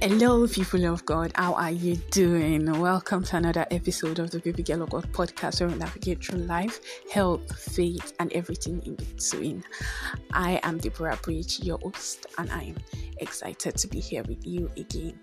Hello, people of God. How are you doing? Welcome to another episode of the Baby Girl of God podcast, where we navigate through life, health, faith, and everything in between. I am Deborah Bridge, your host, and I am excited to be here with you again.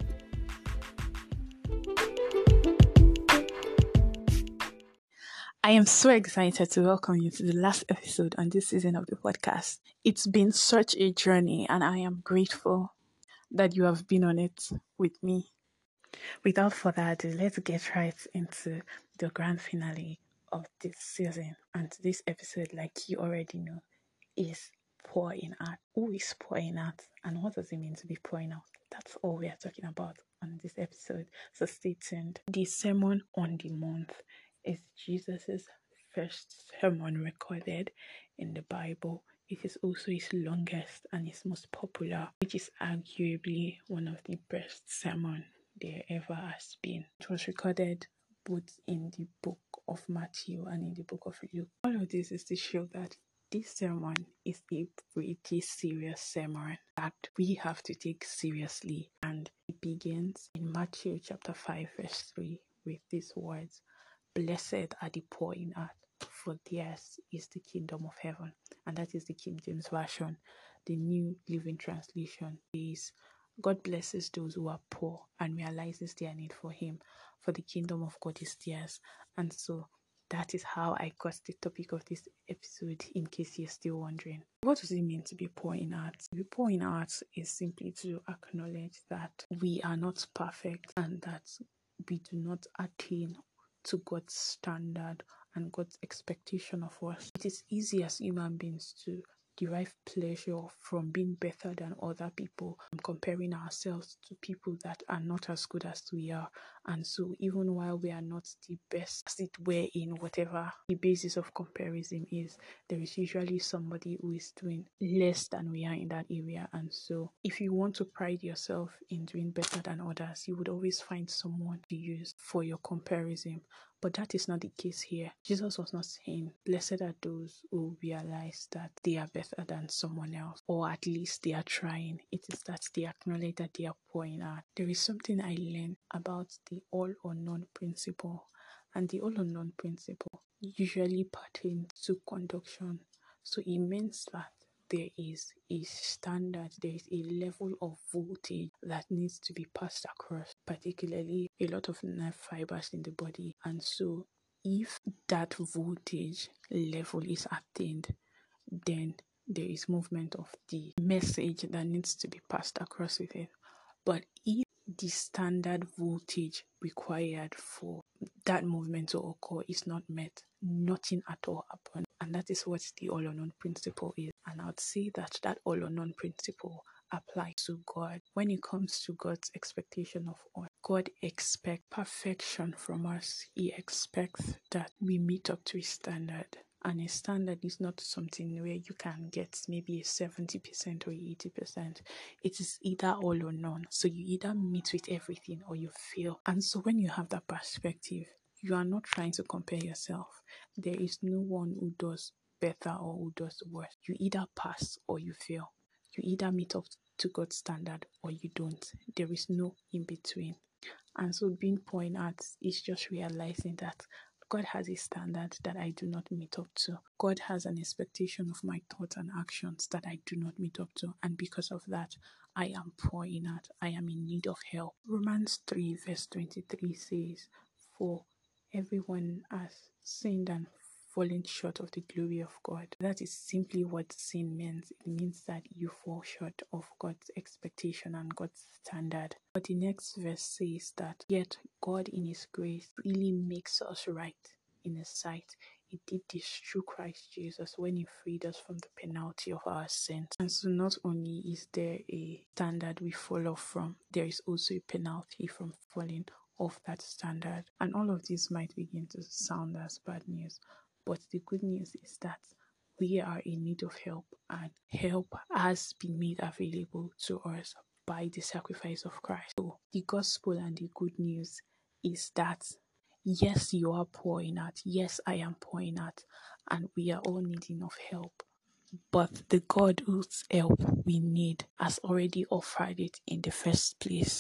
I am so excited to welcome you to the last episode on this season of the podcast. It's been such a journey, and I am grateful that you have been on it with me. Without further ado, let's get right into the grand finale of this season. And this episode, like you already know, is pouring out. Who is pouring out? And what does it mean to be pouring out? That's all we are talking about on this episode. So stay tuned. The Sermon on the Month is Jesus' first sermon recorded in the Bible. It is also his longest and his most popular, which is arguably one of the best sermons there ever has been. It was recorded both in the book of Matthew and in the book of Luke. All of this is to show that this sermon is a pretty serious sermon that we have to take seriously. And it begins in Matthew chapter 5 verse 3 with these words: "Blessed are the poor in heart, for theirs is the kingdom of heaven." And that is the King James Version. The New Living Translation is: "God blesses those who are poor and realizes their need for him, for the kingdom of God is theirs." And so that is how I got the topic of this episode, in case you're still wondering. What does it mean to be poor in heart? To be poor in heart is simply to acknowledge that we are not perfect and that we do not attain to God's standard and God's expectation of us. It is easy as human beings to derive pleasure from being better than other people and comparing ourselves to people that are not as good as we are. And so even while we are not the best as it were in whatever the basis of comparison is, there is usually somebody who is doing less than we are in that area. And so if you want to pride yourself in doing better than others, you would always find someone to use for your comparison. But that is not the case here. Jesus was not saying, blessed are those who realize that they are better than someone else, or at least they are trying. It is that they acknowledge that they are poor in heart. There is something I learned about the all or none principle. And the all or none principle usually pertains to conduction. So it means that there is a standard, there is a level of voltage that needs to be passed across, particularly a lot of nerve fibers in the body. And so if that voltage level is attained, then there is movement of the message that needs to be passed across with it. But if the standard voltage required for that movement to occur is not met, nothing at all happens. And that is what the all or none principle is. And I would say that that all or none principle applies to God. When it comes to God's expectation of us, God expects perfection from us. He expects that we meet up to his standard. And a standard is not something where you can get maybe a 70% or 80%. It is either all or none. So you either meet with everything or you fail. And so when you have that perspective, you are not trying to compare yourself. There is no one who does better or who does worse. You either pass or you fail. You either meet up to God's standard or you don't. There is no in between. And so being poor in heart is just realizing that God has a standard that I do not meet up to. God has an expectation of my thoughts and actions that I do not meet up to. And because of that, I am poor in heart. I am in need of help. Romans 3 verse 23 says, "For everyone has sinned and fallen short of the glory of God." That is simply what sin means. It means that you fall short of God's expectation and God's standard. But the next verse says that, "Yet God in his grace really makes us right in his sight. He did this through Christ Jesus when he freed us from the penalty of our sins." And so not only is there a standard we fall off from, there is also a penalty from falling off that standard. And all of this might begin to sound as bad news, but the good news is that we are in need of help, and help has been made available to us by the sacrifice of Christ. So the gospel and the good news is that yes, you are poor in heart. Yes, I am poor in heart, and we are all needing of help. But the God whose help we need has already offered it in the first place.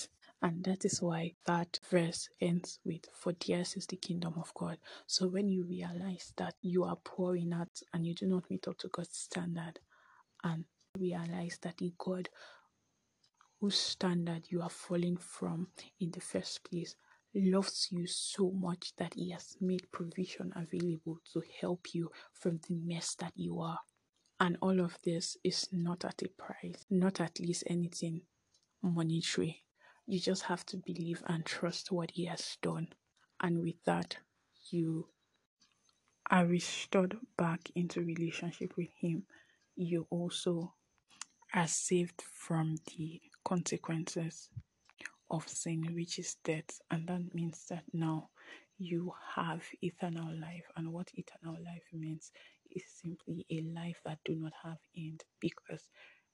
And that is why that verse ends with, "For theirs is the kingdom of God." So when you realize that you are pouring out and you do not meet up to God's standard, and realize that the God whose standard you are falling from in the first place loves you so much that he has made provision available to help you from the mess that you are. And all of this is not at a price, not at least anything monetary. You just have to believe and trust what he has done. And with that, you are restored back into relationship with him. You also are saved from the consequences of sin, which is death. And that means that now you have eternal life. And what eternal life means is simply a life that do not have end, because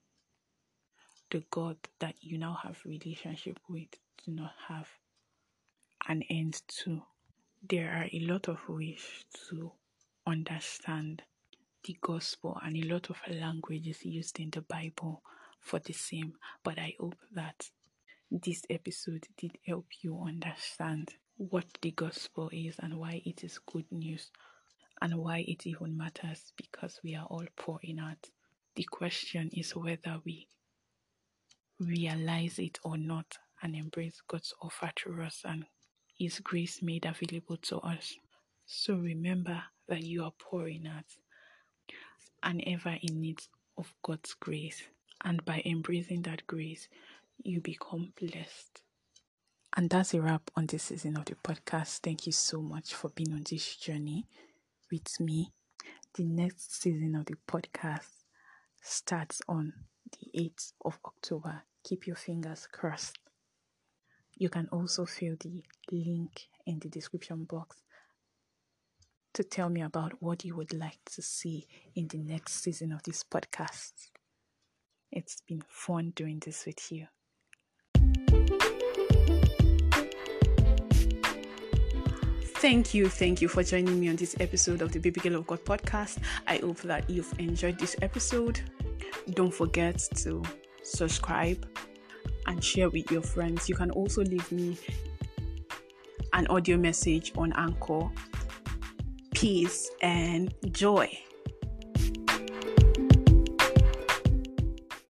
the God that you now have relationship with do not have an end to. There are a lot of ways to understand the gospel and a lot of languages used in the Bible for the same, but I hope that this episode did help you understand what the gospel is and why it is good news and why it even matters, because we are all pouring out. The question is whether we realize it or not and embrace God's offer to us and his grace made available to us. So remember that you are pouring out and ever in need of God's grace. And by embracing that grace, you become blessed. And that's a wrap on this season of the podcast. Thank you so much for being on this journey with me. The next season of the podcast starts on the 8th of October. Keep your fingers crossed. You can also fill the link in the description box to tell me about what you would like to see in the next season of this podcast. It's been fun doing this with you. Thank you for joining me on this episode of the Baby Girl of God podcast. I hope that you've enjoyed this episode. Don't forget to subscribe and share with your friends. You can also leave me an audio message on Anchor. Peace and joy.